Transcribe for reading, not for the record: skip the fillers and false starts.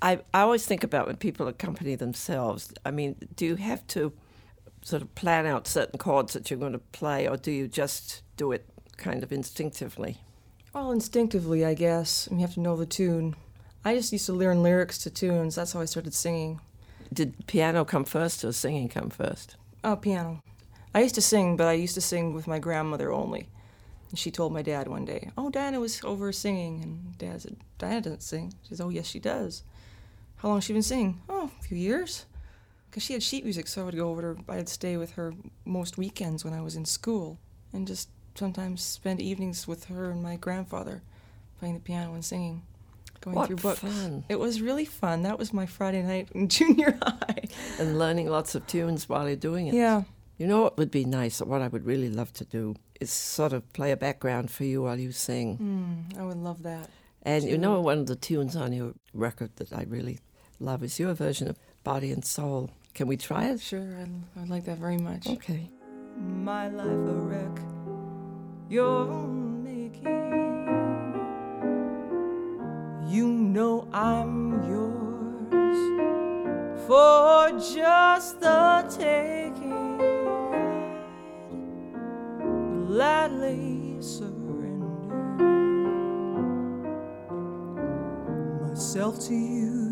I always think about when people accompany themselves. I mean, do you have to sort of plan out certain chords that you're going to play, or do you just do it kind of instinctively? Well, instinctively, I guess. You have to know the tune. I just used to learn lyrics to tunes. That's how I started singing. Did piano come first or singing come first? Oh, piano. I used to sing, but I used to sing with my grandmother only. And she told my dad one day, "Oh, Diana was over singing." And Dad said, "Diana doesn't sing." She says, "Oh, yes, she does." "How long has she been singing?" "Oh, a few years." Because she had sheet music, so I would go over to her. I'd stay with her most weekends when I was in school and just sometimes spend evenings with her and my grandfather playing the piano and singing, going through books. Fun. It was really fun. That was my Friday night in junior high. And learning lots of tunes while you're doing it. Yeah. You know what would be nice, or what I would really love to do, is sort of play a background for you while you sing. I would love that. And too. you know, one of the tunes on your record that I really love is your version of Body and Soul. Can we try it? Sure, I'd like that very much. Okay. My life a wreck, you're making. You know I'm yours for just the taking. I'd gladly surrender myself to you.